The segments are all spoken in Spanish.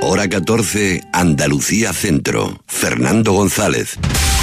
Hora 14, Andalucía Centro. Fernando González.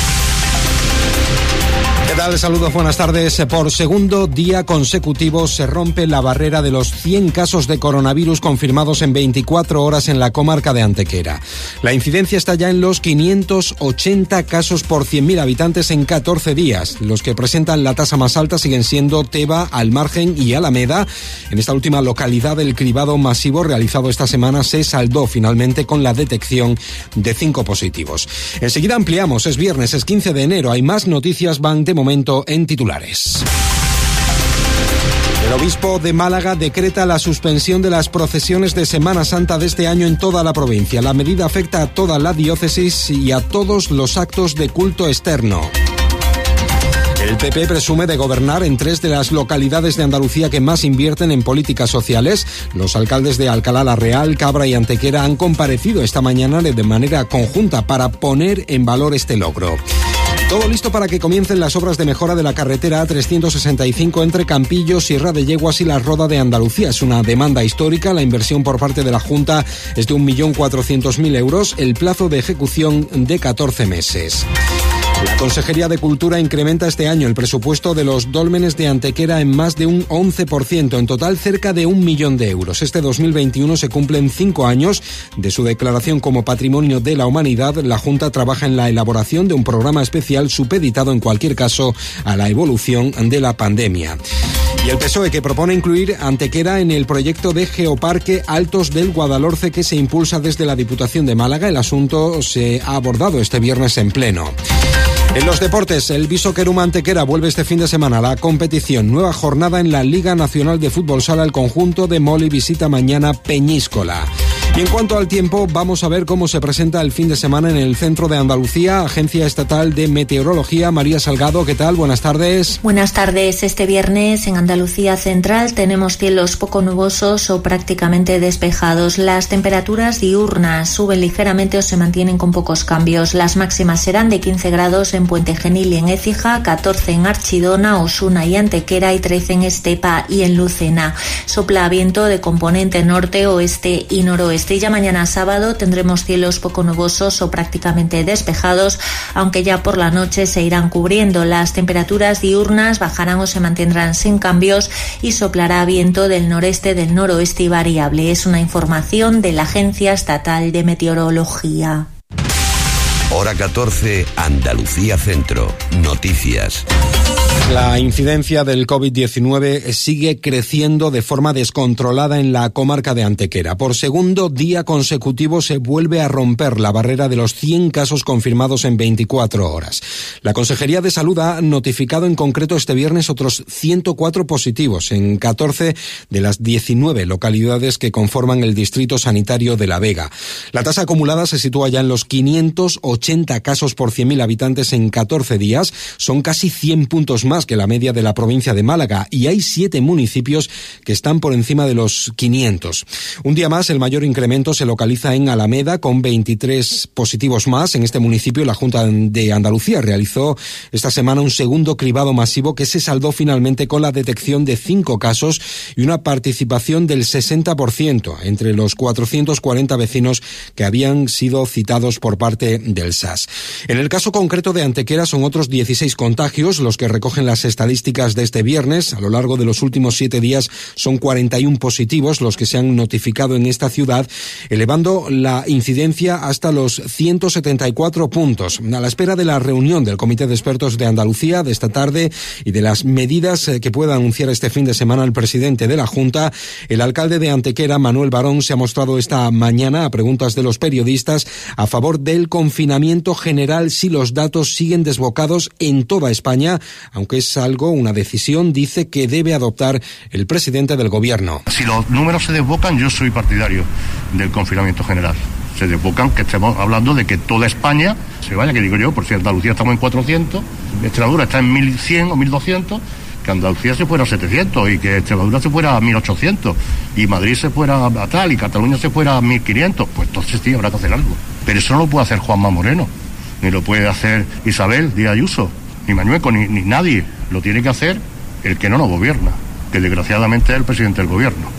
¿Qué tal? Saludos, buenas tardes. Por segundo día consecutivo se rompe la barrera de los 100 casos de coronavirus confirmados en 24 horas en la comarca de Antequera. La incidencia está ya en los 580 casos por 100.000 habitantes en 14 días. Los que presentan la tasa más alta siguen siendo Teba, Almargen y Alameda. En esta última localidad, el cribado masivo realizado esta semana se saldó finalmente con la detección de 5 positivos. Enseguida ampliamos, es viernes, es 15 de enero. Hay más noticias, van de momento en titulares. El obispo de Málaga decreta la suspensión de las procesiones de Semana Santa de este año en toda la provincia. La medida afecta a toda la diócesis y a todos los actos de culto externo. El PP presume de gobernar en 3 de las localidades de Andalucía que más invierten en políticas sociales. Los alcaldes de Alcalá la Real, Cabra y Antequera han comparecido esta mañana de manera conjunta para poner en valor este logro. Todo listo para que comiencen las obras de mejora de la carretera A365 entre Campillo, Sierra de Yeguas y La Roda de Andalucía. Es una demanda histórica. La inversión por parte de la Junta es de 1.400.000 euros. El plazo de ejecución de 14 meses. La Consejería de Cultura incrementa este año el presupuesto de los dólmenes de Antequera en más de un 11%, en total cerca de 1 millón de euros. Este 2021 se cumplen 5 años de su declaración como Patrimonio de la Humanidad. La Junta trabaja en la elaboración de un programa especial supeditado en cualquier caso a la evolución de la pandemia. Y el PSOE, que propone incluir Antequera en el proyecto de Geoparque Altos del Guadalhorce que se impulsa desde la Diputación de Málaga. El asunto se ha abordado este viernes en pleno. En los deportes, el Viso Queruma Antequera vuelve este fin de semana a la competición. Nueva jornada en la Liga Nacional de Fútbol Sala. El conjunto de Moli visita mañana Peñíscola. Y en cuanto al tiempo, vamos a ver cómo se presenta el fin de semana en el centro de Andalucía. Agencia Estatal de Meteorología, María Salgado, ¿qué tal? Buenas tardes. Buenas tardes. Este viernes en Andalucía Central tenemos cielos poco nubosos o prácticamente despejados. Las temperaturas diurnas suben ligeramente o se mantienen con pocos cambios. Las máximas serán de 15 grados en Puente Genil y en Écija, 14 en Archidona, Osuna y Antequera y 13 en Estepa y en Lucena. Sopla viento de componente norte, oeste y noroeste. Y ya mañana sábado tendremos cielos poco nubosos o prácticamente despejados, aunque ya por la noche se irán cubriendo. Las temperaturas diurnas bajarán o se mantendrán sin cambios y soplará viento del noreste, del noroeste y variable. Es una información de la Agencia Estatal de Meteorología. Hora 14, Andalucía Centro. Noticias. La incidencia del COVID-19 sigue creciendo de forma descontrolada en la comarca de Antequera. Por segundo día consecutivo se vuelve a romper la barrera de los 100 casos confirmados en 24 horas. La Consejería de Salud ha notificado en concreto este viernes otros 104 positivos en 14 de las 19 localidades que conforman el distrito sanitario de La Vega. La tasa acumulada se sitúa ya en los 580 casos por 100.000 habitantes en 14 días. Son casi 100 puntos más que la media de la provincia de Málaga y hay 7 municipios que están por encima de los 500. Un día más, el mayor incremento se localiza en Alameda con 23 positivos más. En este municipio, la Junta de Andalucía realizó esta semana un segundo cribado masivo que se saldó finalmente con la detección de 5 casos y una participación del 60% entre los 440 vecinos que habían sido citados por parte del SAS. En el caso concreto de Antequera son otros 16 contagios los que recogen las estadísticas de este viernes. A lo largo de los últimos 7 días son 41 positivos los que se han notificado en esta ciudad, elevando la incidencia hasta los 174 puntos. A la espera de la reunión del Comité de Expertos de Andalucía de esta tarde y de las medidas que pueda anunciar este fin de semana el presidente de la Junta, el alcalde de Antequera, Manuel Barón, se ha mostrado esta mañana a preguntas de los periodistas a favor del confinamiento general si los datos siguen desbocados en toda España, aunque es una decisión, dice, que debe adoptar el presidente del gobierno. Si los números se desbocan, yo soy partidario del confinamiento general. Se desbocan, que estemos hablando de que toda España se vaya, que digo yo, por si Andalucía estamos en 400, Extremadura está en 1100 o 1200, que Andalucía se fuera a 700 y que Extremadura se fuera a 1800 y Madrid se fuera a tal y Cataluña se fuera a 1500, pues entonces sí, habrá que hacer algo. Pero eso no lo puede hacer Juanma Moreno, ni lo puede hacer Isabel Díaz Ayuso, ni Mañueco, ni nadie. Lo tiene que hacer el que no nos gobierna, que desgraciadamente es el presidente del gobierno.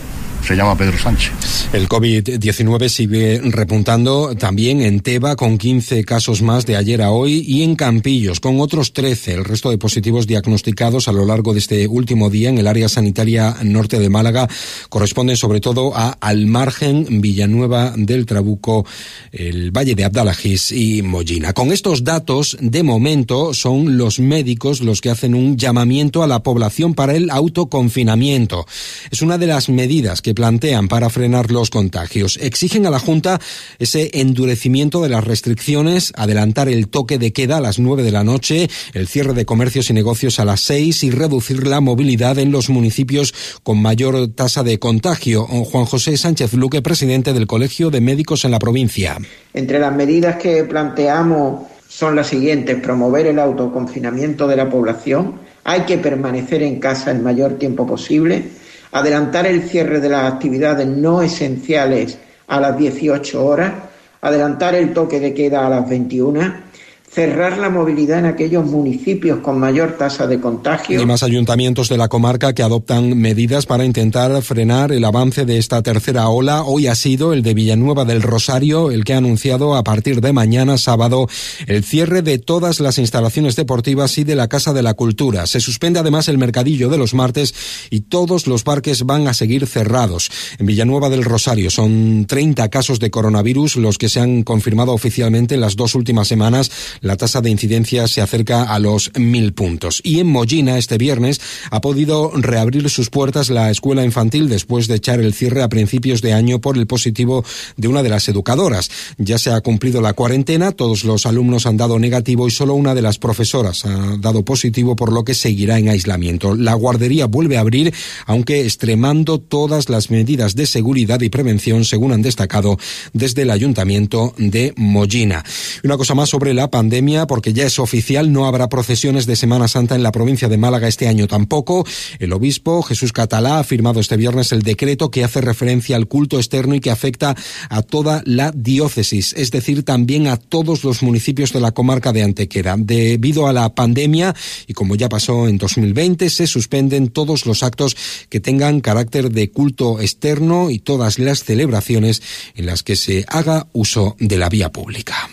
se llama Pedro Sánchez. El COVID-19 sigue repuntando también en Teba, con 15 casos más de ayer a hoy, y en Campillos, con otros 13. El resto de positivos diagnosticados a lo largo de este último día en el área sanitaria norte de Málaga corresponden sobre todo a Almargen, Villanueva del Trabuco, el Valle de Abdalajís y Mollina. Con estos datos, de momento, son los médicos los que hacen un llamamiento a la población para el autoconfinamiento. Es una de las medidas que plantean para frenar los contagios. Exigen a la Junta ese endurecimiento de las restricciones, adelantar el toque de queda a las 9 de la noche, el cierre de comercios y negocios a las 6 y reducir la movilidad en los municipios con mayor tasa de contagio. Juan José Sánchez Luque, presidente del Colegio de Médicos en la provincia. Entre las medidas que planteamos son las siguientes: promover el autoconfinamiento de la población, hay que permanecer en casa el mayor tiempo posible, adelantar el cierre de las actividades no esenciales a las 18 horas, adelantar el toque de queda a las 21, cerrar la movilidad en aquellos municipios con mayor tasa de contagio. Hay más ayuntamientos de la comarca que adoptan medidas para intentar frenar el avance de esta tercera ola. Hoy ha sido el de Villanueva del Rosario el que ha anunciado a partir de mañana sábado el cierre de todas las instalaciones deportivas y de la Casa de la Cultura. Se suspende además el mercadillo de los martes y todos los parques van a seguir cerrados. En Villanueva del Rosario son 30 casos de coronavirus los que se han confirmado oficialmente en las 2 últimas semanas. La tasa de incidencia se acerca a los 1000 puntos. Y en Mollina, este viernes, ha podido reabrir sus puertas la escuela infantil después de echar el cierre a principios de año por el positivo de una de las educadoras. Ya se ha cumplido la cuarentena, todos los alumnos han dado negativo y solo una de las profesoras ha dado positivo, por lo que seguirá en aislamiento. La guardería vuelve a abrir, aunque extremando todas las medidas de seguridad y prevención, según han destacado desde el Ayuntamiento de Mollina. Una cosa más sobre la pandemia, porque ya es oficial, no habrá procesiones de Semana Santa en la provincia de Málaga este año tampoco. El obispo Jesús Catalá ha firmado este viernes el decreto que hace referencia al culto externo y que afecta a toda la diócesis, es decir, también a todos los municipios de la comarca de Antequera. Debido a la pandemia, y como ya pasó en 2020, se suspenden todos los actos que tengan carácter de culto externo y todas las celebraciones en las que se haga uso de la vía pública.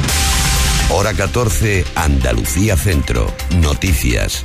Hora 14, Andalucía Centro. Noticias.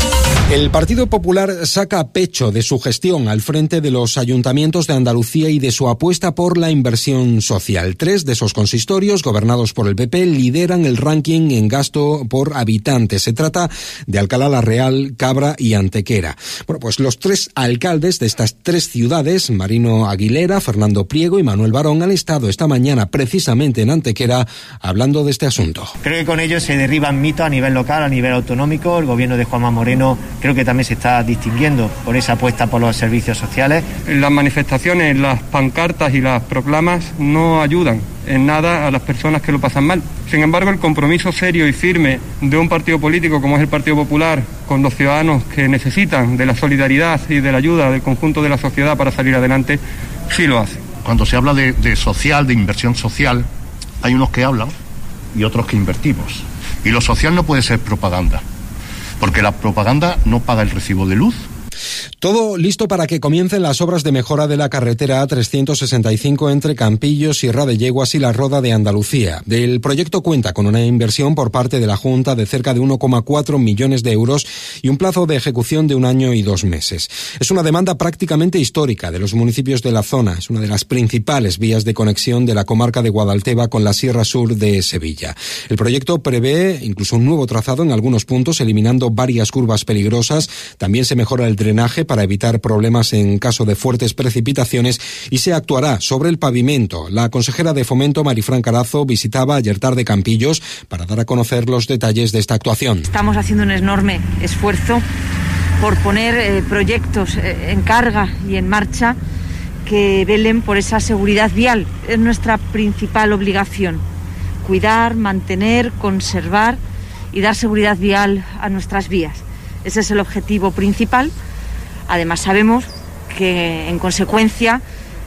El Partido Popular saca pecho de su gestión al frente de los ayuntamientos de Andalucía y de su apuesta por la inversión social. 3 de esos consistorios, gobernados por el PP, lideran el ranking en gasto por habitante. Se trata de Alcalá la Real, Cabra y Antequera. Bueno, pues los 3 alcaldes de estas 3 ciudades, Marino Aguilera, Fernando Priego y Manuel Barón, han estado esta mañana precisamente en Antequera hablando de este asunto. Creo que con ello se derriban mitos a nivel local, a nivel autonómico. El gobierno de Juanma Moreno creo que también se está distinguiendo por esa apuesta por los servicios sociales. Las manifestaciones, las pancartas y las proclamas no ayudan en nada a las personas que lo pasan mal. Sin embargo, el compromiso serio y firme de un partido político como es el Partido Popular con los ciudadanos que necesitan de la solidaridad y de la ayuda del conjunto de la sociedad para salir adelante, sí lo hace. Cuando se habla de social, de inversión social, hay unos que hablan y otros que invertimos. Y lo social no puede ser propaganda, porque la propaganda no paga el recibo de luz. Todo listo para que comiencen las obras de mejora de la carretera A365 entre Campillos, Sierra de Yeguas y La Roda de Andalucía. El proyecto cuenta con una inversión por parte de la Junta de cerca de 1,4 millones de euros y un plazo de ejecución de 1 año y 2 meses. Es una demanda prácticamente histórica de los municipios de la zona. Es una de las principales vías de conexión de la comarca de Guadalteba con la Sierra Sur de Sevilla. El proyecto prevé incluso un nuevo trazado en algunos puntos, eliminando varias curvas peligrosas. También se mejora el drenaje para evitar problemas en caso de fuertes precipitaciones y se actuará sobre el pavimento. La consejera de Fomento, Marifran Carazo, visitaba ayer tarde Campillos para dar a conocer los detalles de esta actuación. Estamos haciendo un enorme esfuerzo por poner proyectos en carga y en marcha que velen por esa seguridad vial. Es nuestra principal obligación: cuidar, mantener, conservar y dar seguridad vial a nuestras vías. Ese es el objetivo principal. Además, sabemos que, en consecuencia,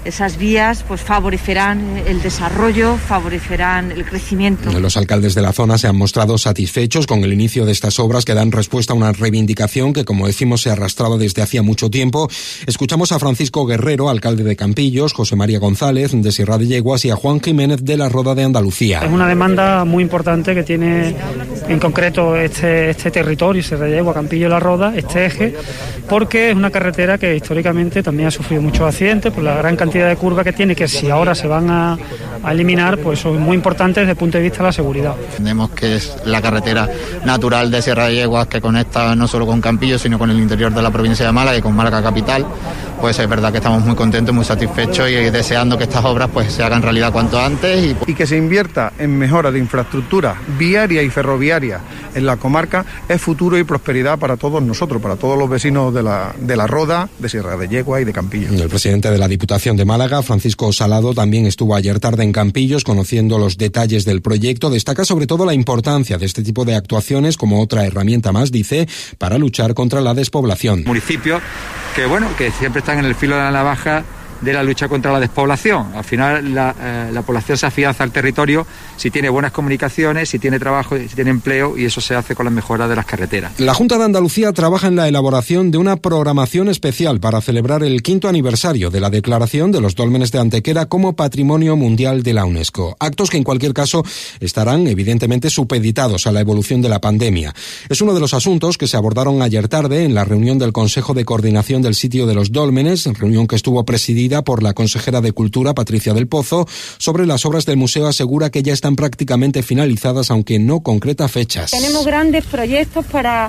Esas vías pues favorecerán el desarrollo, favorecerán el crecimiento. Los alcaldes de la zona se han mostrado satisfechos con el inicio de estas obras que dan respuesta a una reivindicación que, como decimos, se arrastraba desde hacía mucho tiempo. Escuchamos a Francisco Guerrero, alcalde de Campillos, José María González, de Sierra de Yeguas, y a Juan Jiménez, de la Roda de Andalucía. Es una demanda muy importante que tiene en concreto este territorio, Sierra de Yegua, Campillo y La Roda, este eje, porque es una carretera que históricamente también ha sufrido muchos accidentes por la gran cantidad de curvas que tiene, que si ahora se van a eliminar, pues son muy importantes desde el punto de vista de la seguridad. Entendemos que es la carretera natural de Sierra de Yeguas que conecta no solo con Campillo, sino con el interior de la provincia de Málaga y con Málaga capital. Pues es verdad que estamos muy contentos, muy satisfechos y deseando que estas obras pues se hagan realidad cuanto antes. Y que se invierta en mejora de infraestructura viaria y ferroviaria en la comarca es futuro y prosperidad para todos nosotros, para todos los vecinos de la Roda, de Sierra de Yegua y de Campillo. El presidente de la Diputación de Málaga, Francisco Salado, también estuvo ayer tarde en Campillos conociendo los detalles del proyecto. Destaca sobre todo la importancia de este tipo de actuaciones como otra herramienta más, dice, para luchar contra la despoblación. Municipios que siempre están en el filo de la navaja de la lucha contra la despoblación. Al final la población se afianza al territorio si tiene buenas comunicaciones, si tiene trabajo, si tiene empleo, y eso se hace con la mejora de las carreteras. La Junta de Andalucía trabaja en la elaboración de una programación especial para celebrar el 5º aniversario de la declaración de los dólmenes de Antequera como Patrimonio Mundial de la UNESCO. Actos que en cualquier caso estarán evidentemente supeditados a la evolución de la pandemia. Es uno de los asuntos que se abordaron ayer tarde en la reunión del Consejo de Coordinación del Sitio de los Dólmenes, reunión que estuvo presidida por la consejera de Cultura, Patricia del Pozo. Sobre las obras del museo asegura que ya están prácticamente finalizadas, aunque no concreta fechas. Tenemos grandes proyectos para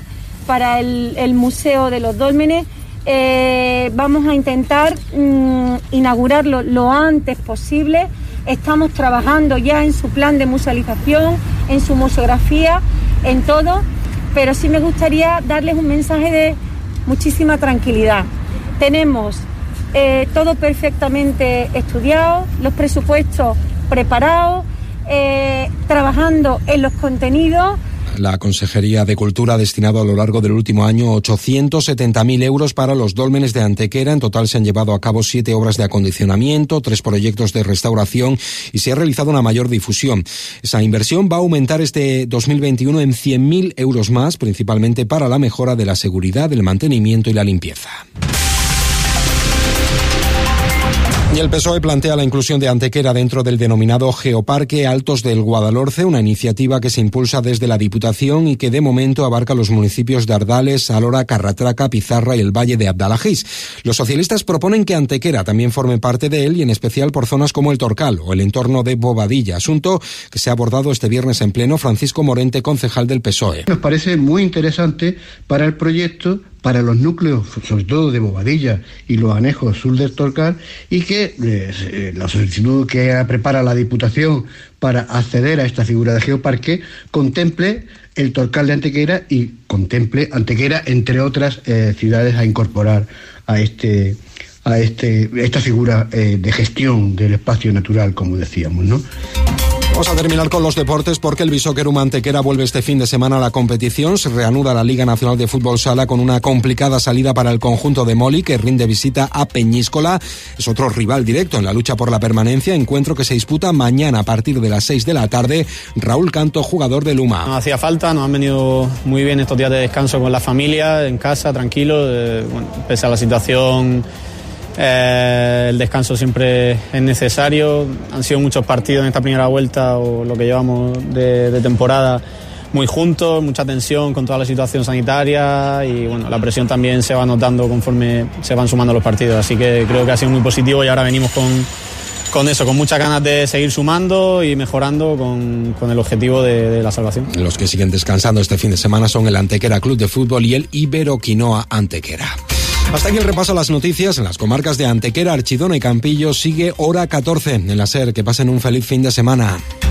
el Museo de los Dólmenes. Vamos a intentar inaugurarlo lo antes posible. Estamos trabajando ya en su plan de musealización, en su museografía, en todo, pero sí me gustaría darles un mensaje de muchísima tranquilidad. Tenemos todo perfectamente estudiado, los presupuestos preparados, trabajando en los contenidos. La Consejería de Cultura ha destinado a lo largo del último año 870.000 euros para los dólmenes de Antequera. En total se han llevado a cabo 7 obras de acondicionamiento, 3 proyectos de restauración y se ha realizado una mayor difusión. Esa inversión va a aumentar este 2021 en 100.000 euros más, principalmente para la mejora de la seguridad, el mantenimiento y la limpieza. Y el PSOE plantea la inclusión de Antequera dentro del denominado Geoparque Altos del Guadalhorce, una iniciativa que se impulsa desde la Diputación y que de momento abarca los municipios de Ardales, Alhora, Carratraca, Pizarra y el Valle de Abdalajís. Los socialistas proponen que Antequera también forme parte de él y en especial por zonas como el Torcal o el entorno de Bobadilla, asunto que se ha abordado este viernes en pleno. Francisco Morente, concejal del PSOE. Nos parece muy interesante para el proyecto, para los núcleos, sobre todo de Bobadilla y los anejos sur del Torcal, y que la solicitud que prepara la Diputación para acceder a esta figura de geoparque contemple el Torcal de Antequera y contemple Antequera, entre otras ciudades a incorporar a esta figura de gestión del espacio natural, como decíamos, ¿no? Vamos a terminar con los deportes porque el Bisóquerum Antequera vuelve este fin de semana a la competición. Se reanuda la Liga Nacional de Fútbol Sala con una complicada salida para el conjunto de Moli, que rinde visita a Peñíscola. Es otro rival directo en la lucha por la permanencia, encuentro que se disputa mañana a partir de las 6 de la tarde. Raúl Canto, jugador de Luma. Nos hacía falta, nos han venido muy bien estos días de descanso con la familia, en casa, tranquilo. Pese a la situación, el descanso siempre es necesario. Han sido muchos partidos en esta primera vuelta o lo que llevamos de temporada muy juntos, mucha tensión con toda la situación sanitaria y bueno, la presión también se va notando conforme se van sumando los partidos, así que creo que ha sido muy positivo y ahora venimos con eso, con muchas ganas de seguir sumando y mejorando con el objetivo de la salvación. Los que siguen descansando este fin de semana son el Antequera Club de Fútbol y el Iberoquinoa Antequera. Hasta aquí el repaso a las noticias en las comarcas de Antequera, Archidona y Campillo. Sigue Hora 14 en la SER. Que pasen un feliz fin de semana.